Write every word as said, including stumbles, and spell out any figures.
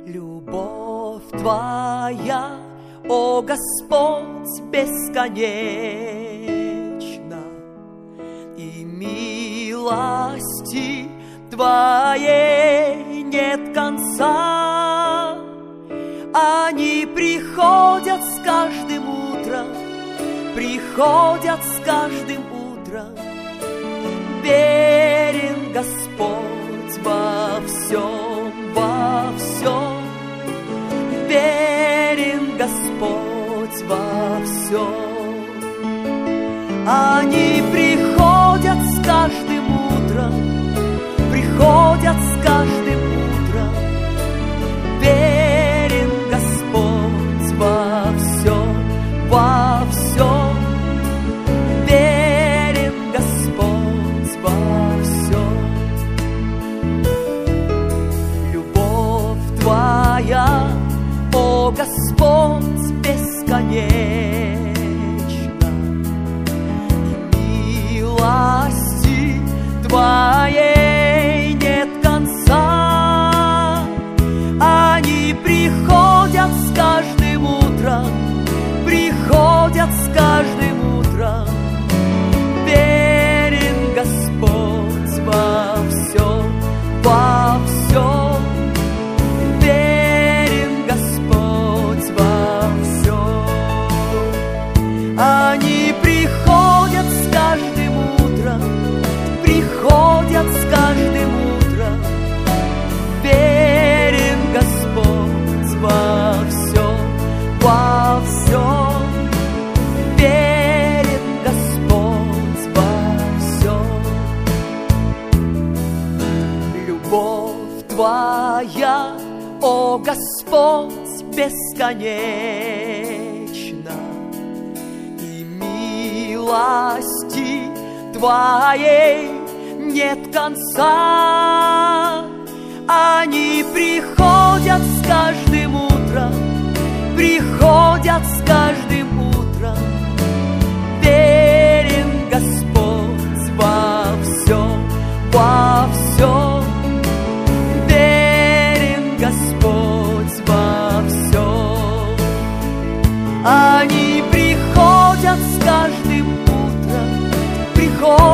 Любовь Твоя, о Господь, бесконечна, и милости Твоей нет конца. Они приходят с каждым утром, приходят с каждым утром. Верен Господь во всем, во всем. Верен Господь во всем. Они приходят с каждым утром, приходят с каждым утром. Верен Господь во всем, во всем. Верен Господь во всем. Любовь Твоя, о Господь, бесконечна, и милости Твоей нет конца. Они приходят с каждым утром, приходят с каждым утром. Верен Господь во всем, во всем. Верен Господь во всем. Они приходят с каждым утром, приходят с каждым утром. Верен Господь во всем, во всем. Верен Господь во всем. Любовь Твоя, о Господь, бесконечна, и милости Твоей нет конца. Они приходят с каждым утром, приходят с каждым утром. Верен Господь во всем, во всем. Верен Господь во всем. Они приходят с каждым утром, приходят